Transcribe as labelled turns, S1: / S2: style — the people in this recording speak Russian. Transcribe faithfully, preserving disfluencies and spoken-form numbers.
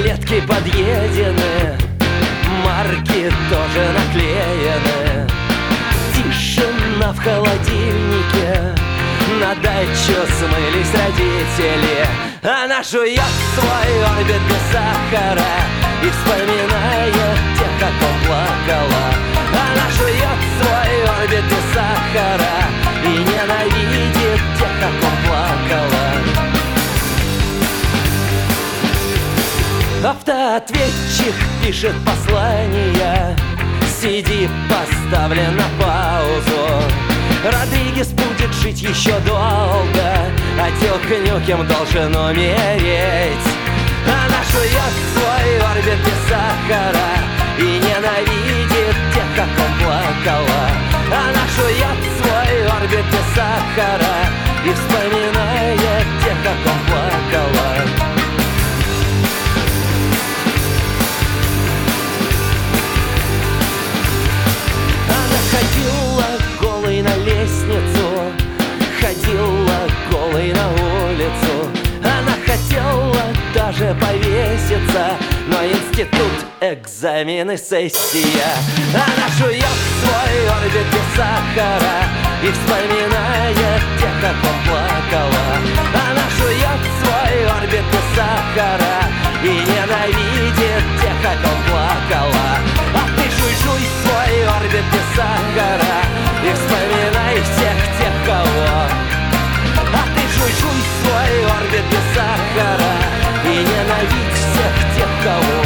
S1: ветки подъедены, марки тоже наклеены. Тишина в холодильнике, на дачу смылись родители. Она жует свой орбит без сахара и вспоминает тех, как он плакала. Она жует свой орбит без сахара и ненавидит тех, как он плакала. Автоответчик пишет послание, си ди поставлен на паузу. Родригес будет жить еще долго, а Дюк Нюкем должен умереть. Она жует свой орбит без сахара и ненавидит тех, как он плакала. Она жует свой орбит без сахара и вспоминает тех, как он плакала. Ходила голой на лестницу, ходила голой на улицу. Она хотела даже повеситься, но институт, экзамены, сессия. Она жует свой орбит без сахара и вспоминает тех, как он плакала. Она жует свой орбит без сахара и ненавидит тех, как он плакала. А ты жуй-жуй свой орбит без сахара и вспоминай всех тех, кого. А ты жуй-жуй свой орбит без сахара и ненавидь всех тех, кого.